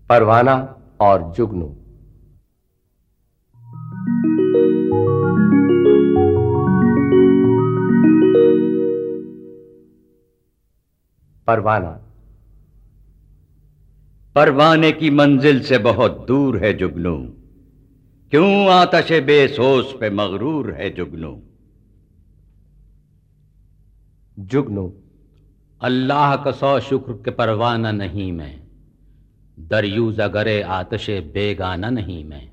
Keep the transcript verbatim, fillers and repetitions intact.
परवाना और जुगनू। परवाना। परवाने की मंजिल से बहुत दूर है जुगनू, क्यों आतशे बेसोस पे मगरूर है जुगनू। जुगनू। अल्लाह का सौ शुक्र के परवाना नहीं मैं, दरयूज़ अगरे आतशे बेगाना नहीं मैं।